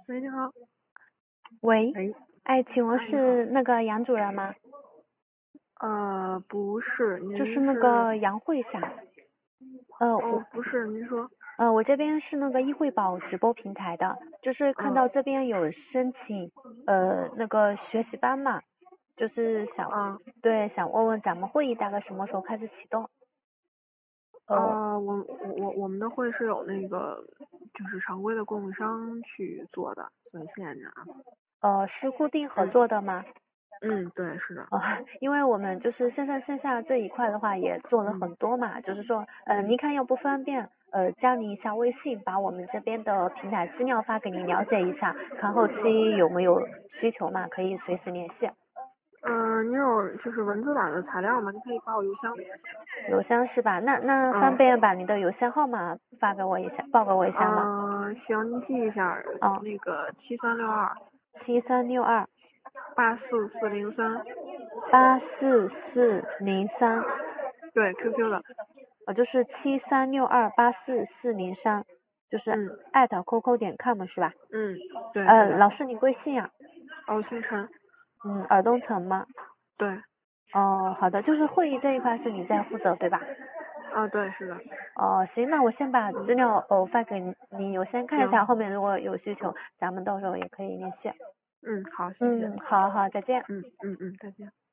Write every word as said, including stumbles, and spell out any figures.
喂，你好。 喂， 喂， 哎，请问哎是那个杨主任吗？ 呃，不是，您就是那个杨慧霞。呃，我哦，不是，您说。 呃，我这边是那个易惠宝直播平台的，就是看嗯到这边有申请呃那个学习班嘛，就是想嗯对想问问咱们会议大概什么时候开始启动？呃呃，我我我我们的会是有那个就是常规的供应商去做的，所以谢谢您啊。 呃，是固定合嗯作的吗？ 嗯，对，是的。 哦，因为我们就是线上线下这一块的话也做了嗯很多嘛，就是说，呃， 嗯您看要不方便，呃，加您一下微信，把我们这边的平台资料发给您了解一下，看后期有没有需求嘛，可以随时联系。 嗯、呃，你有就是文字版的材料吗？你可以发我邮箱。 邮箱是吧？那那方嗯便把您的邮箱号码发给我一下，报给我一下吗？ 嗯，行，您记一下， 哦， 那个七三六二七三六二八四四零三， 八四四零三， 对 Q Q 的。 呃，就是七三六二八四四零三，就是嗯艾特 Q Q 点 com 是吧？ 嗯，对， 呃， 是的。 老师你贵姓呀？ 哦，星辰。 嗯，尔东城吗？ 对。 哦，好的，就是会议这一块是你在负责对吧？ 啊，对，是的。 哦，行，那我先把资料呃发给你，你邮先看一行。 下，后面如果有需求，咱们到时候也可以联系。 嗯，好，谢谢。 嗯，好好，再见。 嗯嗯嗯，再见。